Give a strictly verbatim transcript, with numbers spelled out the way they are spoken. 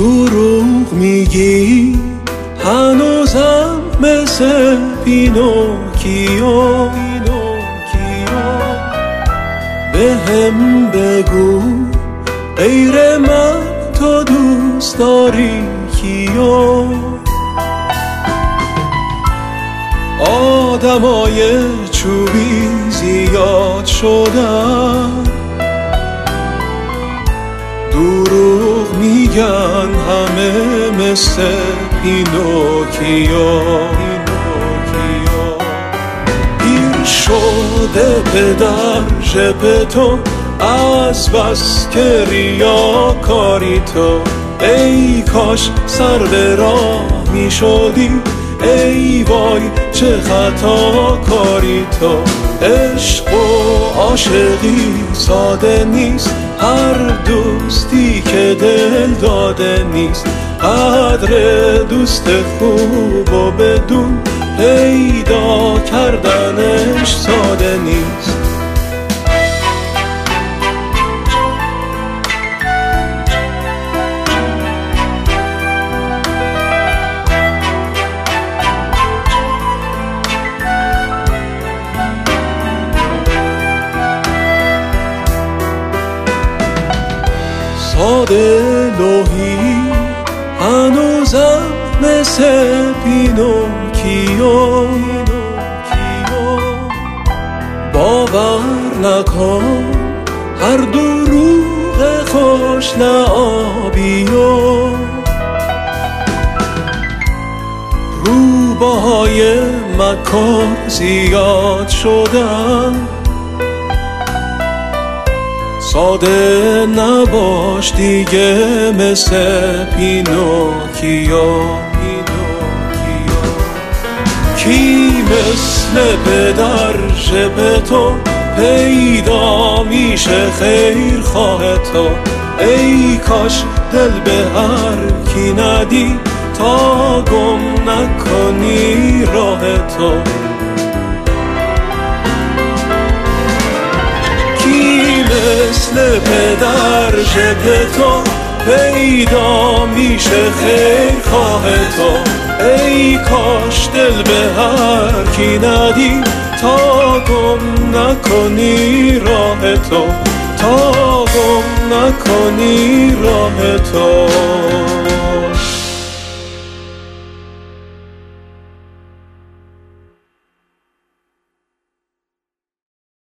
دروغ میگی هنوزم مثل پینوکیو، به هم بگو غیر من تو دوست داری کیو؟ آدمای چوبی زیاد شدن، دروغ میگن همه مثل پینوکیو. پیر شده پدر ژپ تو از بس که ریا کاری تو، ای کاش سر به راه می شدی، ای وای چه خطا کاری تو. عشق و عاشقی ساده نیست، هر دوستی که دل داده نیست، قدر دوست خوب و بدون پیدا کردنش ساده نیست. ساده لوحی هنوزم مثل پینوکیو، باور نکن هر دروغ خوش لعابیو. روباهای مکار زیاد شدن، ساده نباش دیگه مثل پینوکیو. کی مثل پدر ژپ تو پیدا میشه خیر خواه تو، ای کاش دل به هر کی ندی تا گم نکنی راه تو. مثل پدر ژپ تو پیدا میشه خیر خواه تو، ای کاش دل به هر کی ندی تا گم نکنی راه تو، تا گم نکنی راه تو.